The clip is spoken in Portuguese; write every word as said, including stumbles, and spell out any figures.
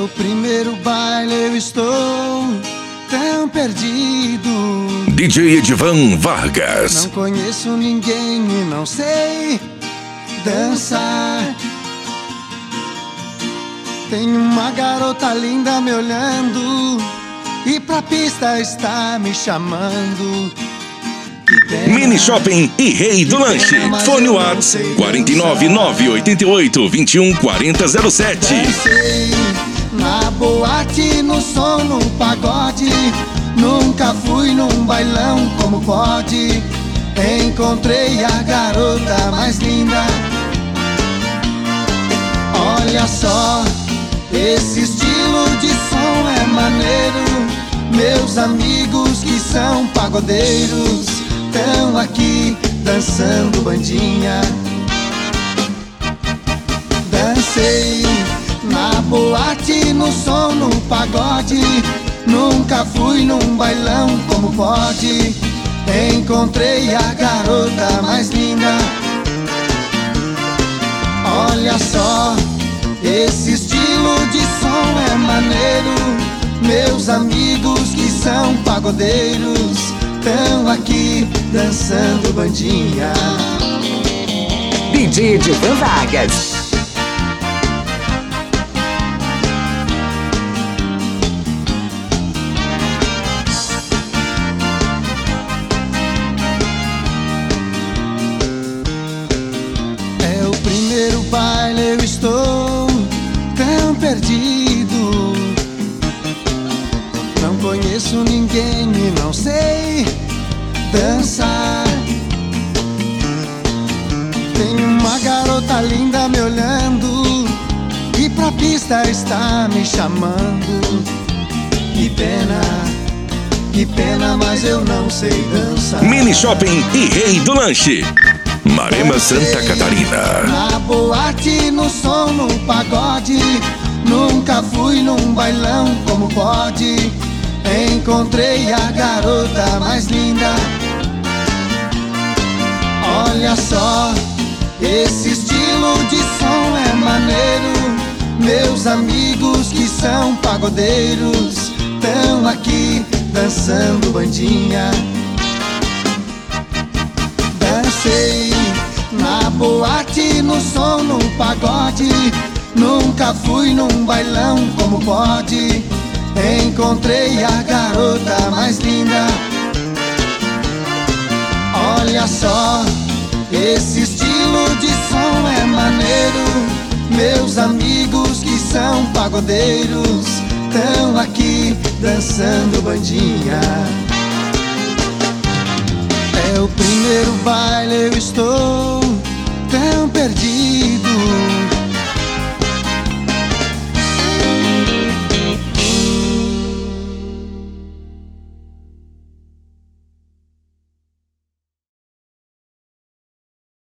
o primeiro baile, eu estou tão perdido. D J Edivan Vargas. Não conheço ninguém e não sei dançar. Tem uma garota linda me olhando e pra pista está me chamando. Mini Shopping e Rei do Lanche. Fone WhatsApp quatro nove nove oito oito dois um quatro zero zero sete. Dancei na boate, no som, no pagode. Nunca fui num bailão como pode. Encontrei a garota mais linda. Olha só, esse estilo de som é maneiro. Meus amigos que são pagodeiros estão aqui dançando bandinha. Dancei na boate, no som, no pagode. Nunca fui num bailão como pode. Encontrei a garota mais linda. Olha só, esse estilo de som é maneiro. Meus amigos que são pagodeiros estão aqui dançando bandinha. D J Edivan Vargas. É o primeiro baile, eu estou tão perdido. Não conheço ninguém e não sei dançar. Tem uma garota linda me olhando e pra pista está me chamando. Que pena, que pena, mas eu não sei dançar. Mini Shopping e Rei do Lanche. Marema, Santa Catarina. Na boate, no som, no pagode. Nunca fui num bailão como pode. Encontrei a garota mais linda. Olha só, esse estilo de som é maneiro. Meus amigos que são pagodeiros estão aqui dançando bandinha. Dancei na boate, no som, no pagode. Nunca fui num bailão como pode. Encontrei a garota mais linda. Olha só, esse estilo de som é maneiro. Meus amigos que são pagodeiros estão aqui dançando bandinha. É o primeiro baile, eu estou